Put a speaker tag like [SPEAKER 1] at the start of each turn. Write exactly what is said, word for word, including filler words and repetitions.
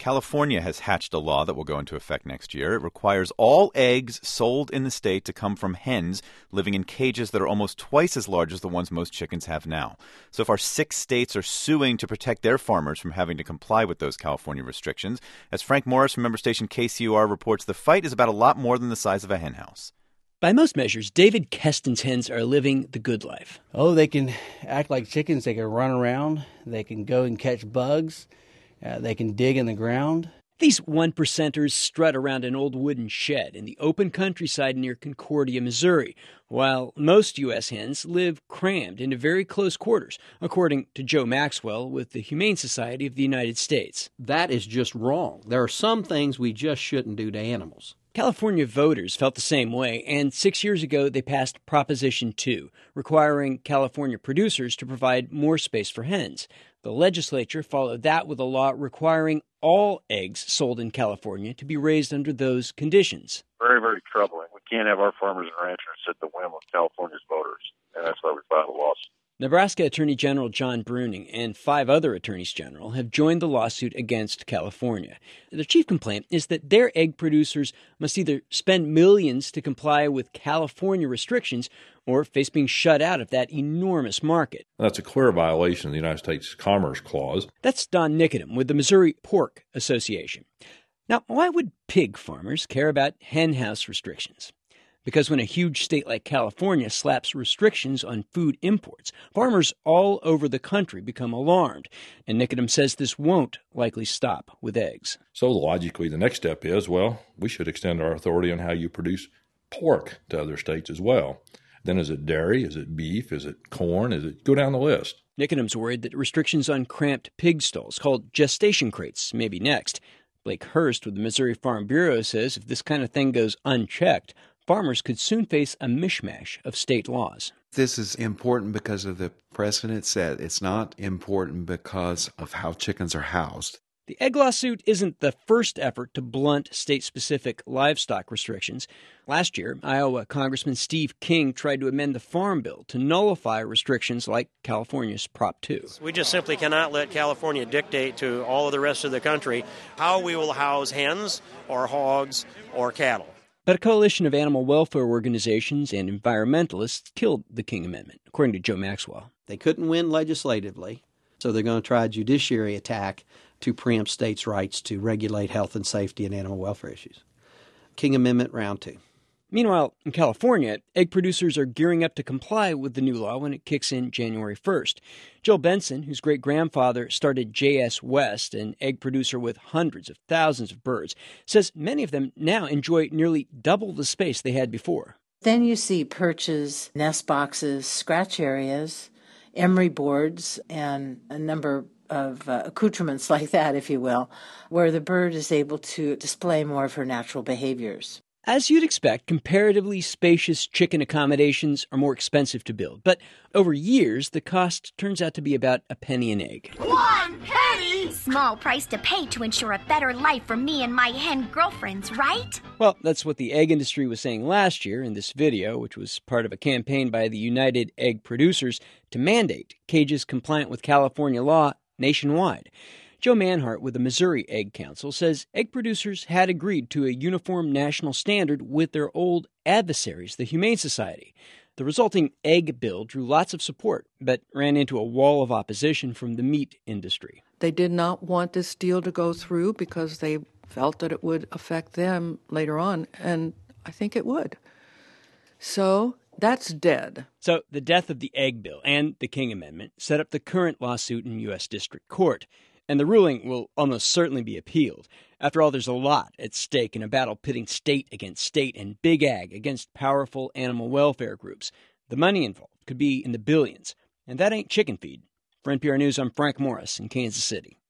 [SPEAKER 1] California has hatched a law that will go into effect next year. It requires all eggs sold in the state to come from hens living in cages that are almost twice as large as the ones most chickens have now. So far, six states are suing to protect their farmers from having to comply with those California restrictions. As Frank Morris from member station K C U R reports, the fight is about a lot more than the size of a henhouse.
[SPEAKER 2] By most measures, David Keston's hens are living the good life.
[SPEAKER 3] Oh, they can act like chickens. They can run around. They can go and catch bugs. Uh, they can dig in the ground.
[SPEAKER 2] These one-percenters strut around an old wooden shed in the open countryside near Concordia, Missouri, while most U S hens live crammed into very close quarters, according to Joe Maxwell with the Humane Society of the United States.
[SPEAKER 4] That is just wrong. There are some things we just shouldn't do to animals.
[SPEAKER 2] California voters felt the same way, and six years ago they passed Proposition two, requiring California producers to provide more space for hens. The legislature followed that with a law requiring all eggs sold in California to be raised under those conditions.
[SPEAKER 5] Very, very troubling. We can't have our farmers and ranchers at the whim of California's voters, and that's why we filed a lawsuit.
[SPEAKER 2] Nebraska Attorney General John Bruning and five other attorneys general have joined the lawsuit against California. Their chief complaint is that their egg producers must either spend millions to comply with California restrictions or face being shut out of that enormous market.
[SPEAKER 6] That's a clear violation of the United States Commerce Clause.
[SPEAKER 2] That's Don Nicodem with the Missouri Pork Association. Now, why would pig farmers care about hen house restrictions? Because when a huge state like California slaps restrictions on food imports, farmers all over the country become alarmed. And Nicodem says this won't likely stop with eggs.
[SPEAKER 6] So logically, the next step is, well, we should extend our authority on how you produce pork to other states as well. Then is it dairy? Is it beef? Is it corn? Is it go down the list?
[SPEAKER 2] Nicodem's worried that restrictions on cramped pig stalls, called gestation crates, may be next. Blake Hurst with the Missouri Farm Bureau says if this kind of thing goes unchecked, farmers could soon face a mishmash of state laws.
[SPEAKER 7] This is important because of the precedent set. It's not important because of how chickens are housed.
[SPEAKER 2] The egg lawsuit isn't the first effort to blunt state-specific livestock restrictions. Last year, Iowa Congressman Steve King tried to amend the Farm Bill to nullify restrictions like California's Prop two.
[SPEAKER 8] We just simply cannot let California dictate to all of the rest of the country how we will house hens or hogs or cattle.
[SPEAKER 2] But a coalition of animal welfare organizations and environmentalists killed the King Amendment, according to Joe Maxwell.
[SPEAKER 4] They couldn't win legislatively, so they're going to try a judiciary attack to preempt states' rights to regulate health and safety and animal welfare issues. King Amendment, round two.
[SPEAKER 2] Meanwhile, in California, egg producers are gearing up to comply with the new law when it kicks in January first. Joe Benson, whose great-grandfather started J S West, an egg producer with hundreds of thousands of birds, says many of them now enjoy nearly double the space they had before.
[SPEAKER 9] Then you see perches, nest boxes, scratch areas, emery boards, and a number of uh, accoutrements like that, if you will, where the bird is able to display more of her natural behaviors.
[SPEAKER 2] As you'd expect, comparatively spacious chicken accommodations are more expensive to build. But over years, the cost turns out to be about a penny an egg.
[SPEAKER 10] One penny! Small price to pay to ensure a better life for me and my hen girlfriends, right?
[SPEAKER 2] Well, that's what the egg industry was saying last year in this video, which was part of a campaign by the United Egg Producers to mandate cages compliant with California law nationwide. Joe Manhart with the Missouri Egg Council says egg producers had agreed to a uniform national standard with their old adversaries, the Humane Society. The resulting egg bill drew lots of support, but ran into a wall of opposition from the meat industry.
[SPEAKER 11] They did not want this deal to go through because they felt that it would affect them later on, and I think it would. So that's dead.
[SPEAKER 2] So the death of the egg bill and the King Amendment set up the current lawsuit in U S District Court. And the ruling will almost certainly be appealed. After all, there's a lot at stake in a battle pitting state against state and big ag against powerful animal welfare groups. The money involved could be in the billions. And that ain't chicken feed. For N P R News, I'm Frank Morris in Kansas City.